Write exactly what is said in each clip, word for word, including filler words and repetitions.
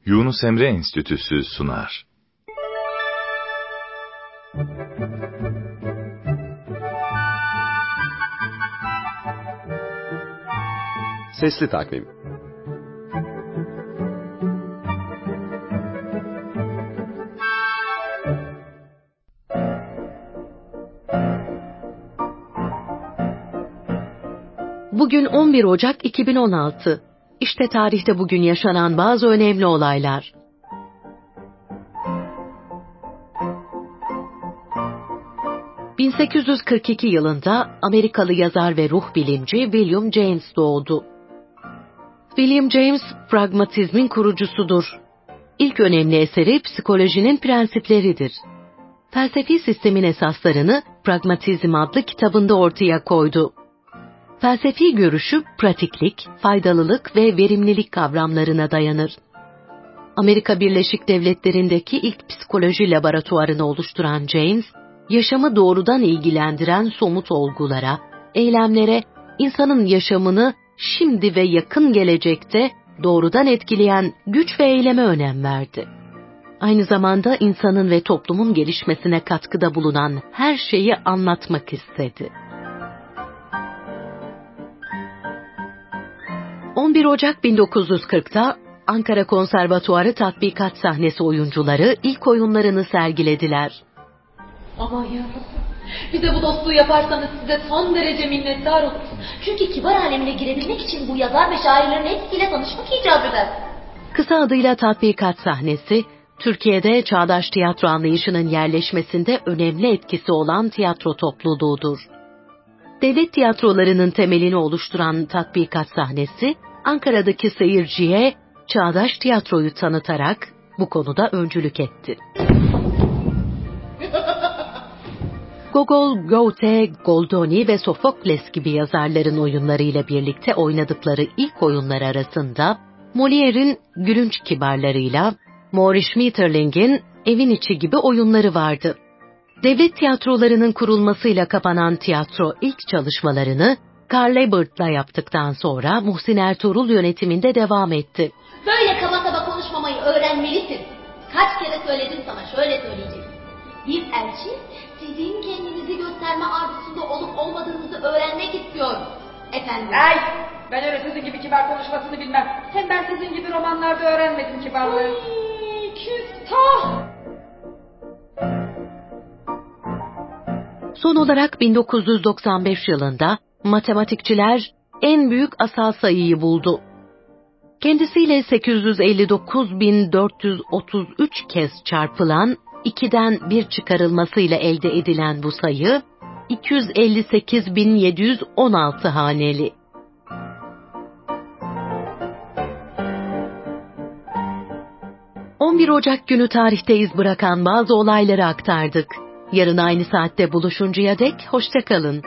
Yunus Emre Enstitüsü sunar. Sesli Takvim. Bugün on bir Ocak iki bin on altı. İşte tarihte bugün yaşanan bazı önemli olaylar. bin sekiz yüz kırk iki yılında Amerikalı yazar ve ruh bilimci William James doğdu. William James, pragmatizmin kurucusudur. İlk önemli eseri Psikolojinin Prensipleridir. Felsefi sistemin esaslarını Pragmatizm adlı kitabında ortaya koydu. Felsefi görüşü pratiklik, faydalılık ve verimlilik kavramlarına dayanır. Amerika Birleşik Devletleri'ndeki ilk psikoloji laboratuvarını oluşturan James, yaşamı doğrudan ilgilendiren somut olgulara, eylemlere, insanın yaşamını şimdi ve yakın gelecekte doğrudan etkileyen güç ve eyleme önem verdi. Aynı zamanda insanın ve toplumun gelişmesine katkıda bulunan her şeyi anlatmak istedi. on bir Ocak bin dokuz yüz kırkta Ankara Konservatuarı tatbikat sahnesi oyuncuları ilk oyunlarını sergilediler. Aman yarabbim, bize bu dostluğu yaparsanız size son derece minnettar oluruz. Çünkü kibar alemine girebilmek için bu yazar ve şairlerin hepsiyle tanışmak icap eder. Kısa adıyla tatbikat sahnesi, Türkiye'de çağdaş tiyatro anlayışının yerleşmesinde önemli etkisi olan tiyatro topluluğudur. Devlet tiyatrolarının temelini oluşturan tatbikat sahnesi, Ankara'daki seyirciye çağdaş tiyatroyu tanıtarak bu konuda öncülük etti. Gogol, Goethe, Goldoni ve Sofokles gibi yazarların oyunlarıyla birlikte oynadıkları ilk oyunlar arasında Molière'in Gülünç Kibarlarıyla Maurice Maeterlinck'in Evin İçi gibi oyunları vardı. Devlet tiyatrolarının kurulmasıyla kapanan tiyatro ilk çalışmalarını Karl Leibert'la yaptıktan sonra Muhsin Ertuğrul yönetiminde devam etti. Böyle kaba kaba konuşmamayı öğrenmelisin. Kaç kere söyledim sana, şöyle söyleyeceksin. Bir elçi sizin kendinizi gösterme arzusunda olup olmadığınızı öğrenmek istiyor. Efendim? Ay, ben öyle sizin gibi kibar konuşmasını bilmem. Hem ben sizin gibi romanlarda öğrenmedim kibarlığı. Ay, küstah! Son olarak bin dokuz yüz doksan beş yılında matematikçiler en büyük asal sayıyı buldu. Kendisiyle sekiz yüz elli dokuz bin dört yüz otuz üç kez çarpılan ikiden bir çıkarılmasıyla elde edilen bu sayı iki yüz elli sekiz bin yedi yüz on altı haneli. on bir Ocak günü tarihte iz bırakan bazı olayları aktardık. Yarın aynı saatte buluşuncaya dek hoşça kalın.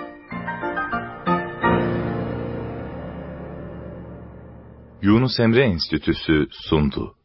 Yunus Emre Enstitüsü sundu.